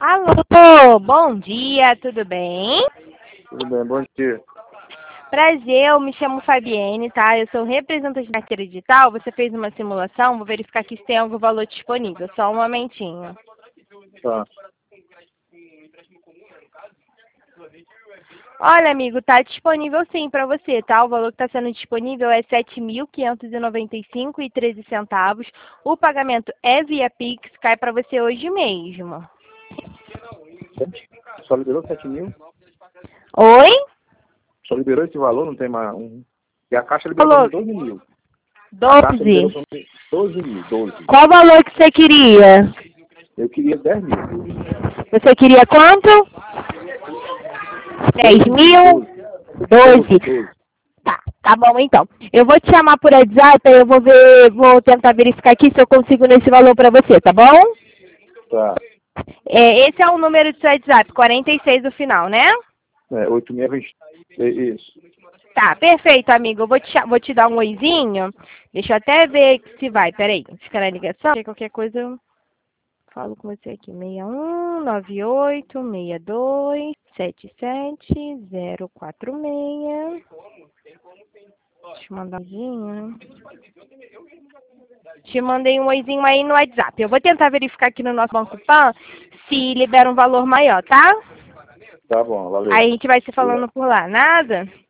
Alô, bom dia, tudo bem? Tudo bem, bom dia. Prazer, eu me chamo Fabienne, tá? Eu sou representante da carteira digital. Você fez uma simulação, vou verificar aqui se tem algum valor disponível. Só um momentinho. Tá. Olha, amigo, tá disponível sim para você, tá? O valor que está sendo disponível é R$ 7.595,13. O pagamento é via Pix, cai para você hoje mesmo. Só liberou 7 mil? Oi? Só liberou esse valor, não tem mais um. E a Caixa liberou Falou. 12 mil. A Caixa liberou 12. 12 mil, 12. Qual valor que você queria? Eu queria 10 mil. Você queria quanto? 10 mil? 12. 12. Tá bom então. Eu vou te chamar por WhatsApp, aí eu vou tentar verificar aqui se eu consigo nesse valor para você, tá bom? Tá. Esse é o número do seu WhatsApp, 46 no final, né? 8.620. Isso. Tá, perfeito, amigo. Eu vou te dar um oizinho. Deixa eu até ver se vai. Peraí, fica na ligação. Qualquer coisa eu falo com você aqui. 619862770046. Deixa eu mandar um oizinho. Te mandei um oizinho aí no WhatsApp. Eu vou tentar verificar aqui no nosso Banco Pan se libera um valor maior, tá? Tá bom, valeu. Aí a gente vai se falando por lá. Nada?